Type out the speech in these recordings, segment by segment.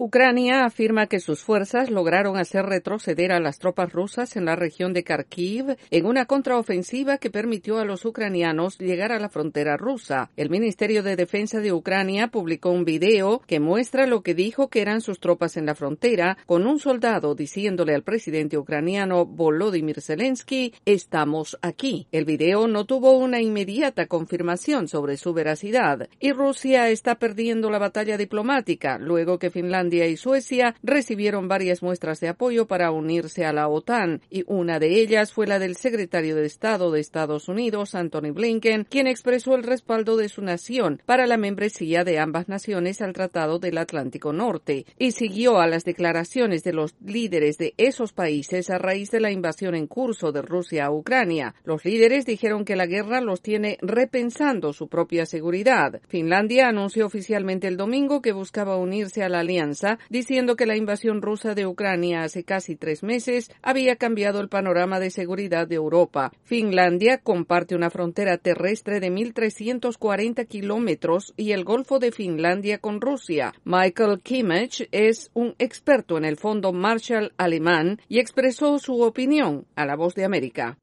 Ucrania afirma que sus fuerzas lograron hacer retroceder a las tropas rusas en la región de Kharkiv en una contraofensiva que permitió a los ucranianos llegar a la frontera rusa. El Ministerio de Defensa de Ucrania publicó un video que muestra lo que dijo que eran sus tropas en la frontera, con un soldado diciéndole al presidente ucraniano Volodymyr Zelensky: "Estamos aquí". El video no tuvo una inmediata confirmación sobre su veracidad, y Rusia está perdiendo la batalla diplomática luego que Finlandia y Suecia recibieron varias muestras de apoyo para unirse a la OTAN, y una de ellas fue la del secretario de Estado de Estados Unidos, Antony Blinken, quien expresó el respaldo de su nación para la membresía de ambas naciones al Tratado del Atlántico Norte, y siguió a las declaraciones de los líderes de esos países a raíz de la invasión en curso de Rusia a Ucrania. Los líderes dijeron que la guerra los tiene repensando su propia seguridad. Finlandia anunció oficialmente el domingo que buscaba unirse a la alianza, diciendo que la invasión rusa de Ucrania hace casi 3 meses había cambiado el panorama de seguridad de Europa. Finlandia comparte una frontera terrestre de 1.340 kilómetros y el Golfo de Finlandia con Rusia. Michael Kimmich es un experto en el Fondo Marshall alemán y expresó su opinión a La Voz de América.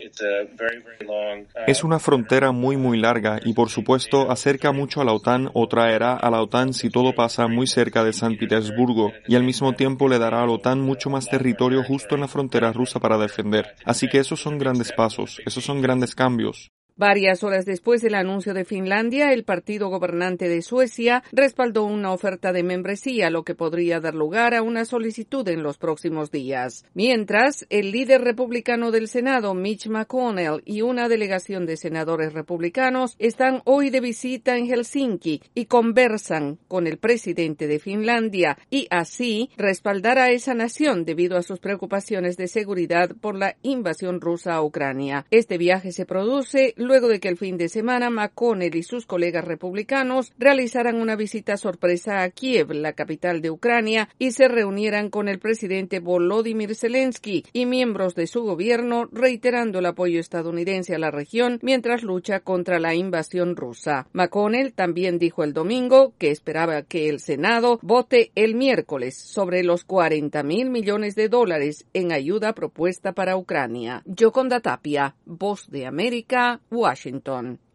Es una frontera muy larga y, por supuesto, acerca mucho a la OTAN o traerá a la OTAN si todo pasa muy cerca de San Petersburgo, y al mismo tiempo le dará a la OTAN mucho más territorio justo en la frontera rusa para defender. Así que esos son grandes pasos, esos son grandes cambios. Varias horas después del anuncio de Finlandia, el partido gobernante de Suecia respaldó una oferta de membresía, lo que podría dar lugar a una solicitud en los próximos días. Mientras, el líder republicano del Senado, Mitch McConnell, y una delegación de senadores republicanos están hoy de visita en Helsinki y conversan con el presidente de Finlandia, y así respaldar a esa nación debido a sus preocupaciones de seguridad por la invasión rusa a Ucrania. Este viaje se produce luego de que el fin de semana McConnell y sus colegas republicanos realizaran una visita sorpresa a Kiev, la capital de Ucrania, y se reunieran con el presidente Volodymyr Zelensky y miembros de su gobierno, reiterando el apoyo estadounidense a la región mientras lucha contra la invasión rusa. McConnell también dijo el domingo que esperaba que el Senado vote el miércoles sobre los $40,000 millones en ayuda propuesta para Ucrania. Yoconda Tapia, Voz de América, Washington.